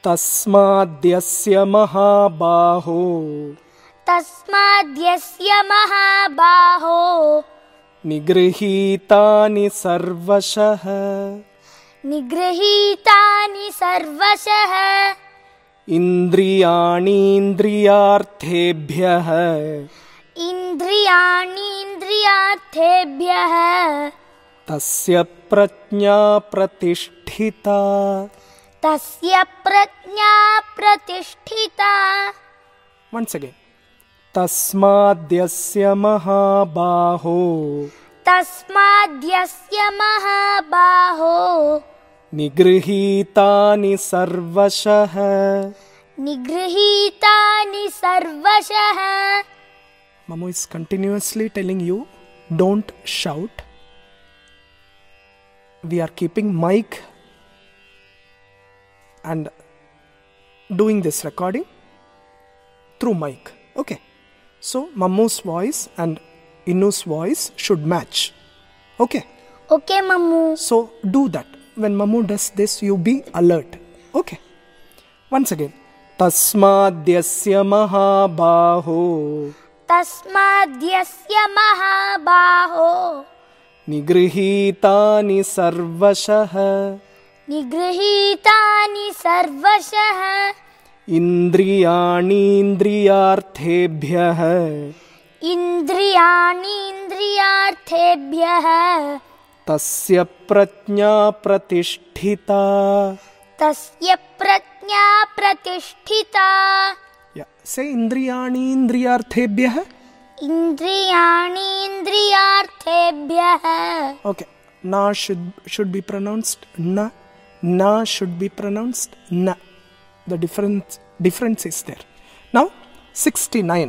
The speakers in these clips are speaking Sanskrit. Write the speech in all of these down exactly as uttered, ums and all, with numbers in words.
तस्माद्यस्य महाबाहो तस्माद्यस्य महाबाहो निगृहीतानि सर्वशः निगृहीतानि सर्वशः इन्द्रियाणीन्द्रियार्थेभ्यः इन्द्रियाणीन्द्रियार्थेभ्यः तस्य प्रज्ञा प्रतिष्ठिता तस्य प्रज्ञा प्रतिष्ठिता. Once again. तस्माद्यस्य महाबाहो तस्माद्यस्य महाबाहो निगृहीतानि सर्वशः निगृहीतानि सर्वशः. Mamu is continuously telling you, don't shout. We are keeping mic and doing this recording through mic. Okay. So, Mammu's voice and Innu's voice should match. Okay. Okay, Mammu. So, do that. When Mammu does this, you be alert. Okay. Once again. Tasmadyasya mahabaho तस्माद्यस्य महाबाहो निगृहीतानि सर्वशः निगृहीतानि सर्वशः इन्द्रियाणीन्द्रियार्थेभ्यः इन्द्रियाणीन्द्रियार्थेभ्यः तस्य प्रज्ञा प्रतिष्ठिता तस्य प्रज्ञा प्रतिष्ठिता. Yeah. Say इन्द्रियाणीन्द्रियार्थेभ्यः इन्द्रियाणीन्द्रियार्थेभ्यः. Okay. Na should should be pronounced na. Na should be pronounced na. The difference difference is there. Now sixty-nine.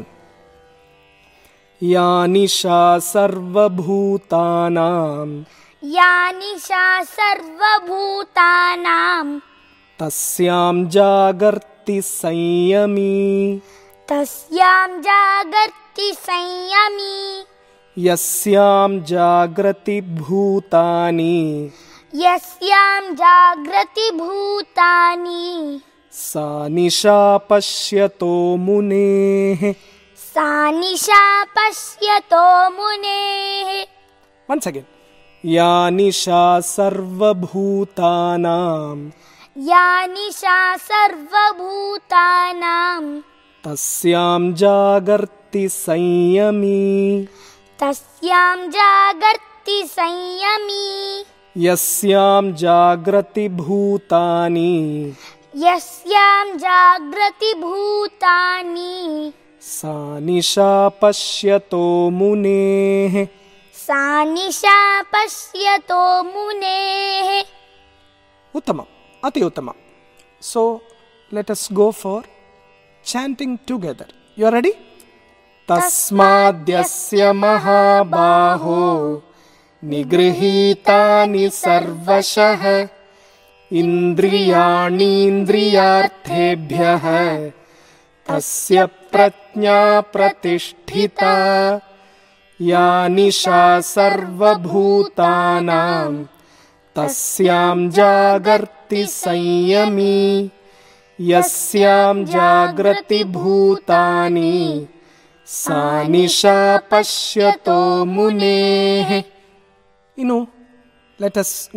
Ya nisha sarvabhutanam या निशा सर्वभूतानां तस्यां जागर्ति संयमी तस्यां जागर्ति संयमी यस्यां जागृति भूतानि यस्यां जागृति भूतानि सा निशा पश्यतो मुनेः सा निशा पश्यतो मुनेः. Once again. या निशा सर्वभूतानां या निशा सर्वभूतानां तस्यां जागर्ति संयमी तस्यां जागर्ति संयमी यस्यां जागृति भूतानि यस्यां जागृति भूतानि सा निशा पश्यतो मुनेः सा निशा पश्यतो मुनेः. Uttama, Ati Uttama. So, let us go for chanting together. You are ready? Tasmadyasya mahabaho nigrihitani sarvashah indriyanindriyarthebhyah tasya prajñā pratisthita या निशा सर्वभूतानां तस्यां जागर्ति संयमी यस्यां जागृति भूतानि सा निशा पश्यतो मुनेः. You know, let us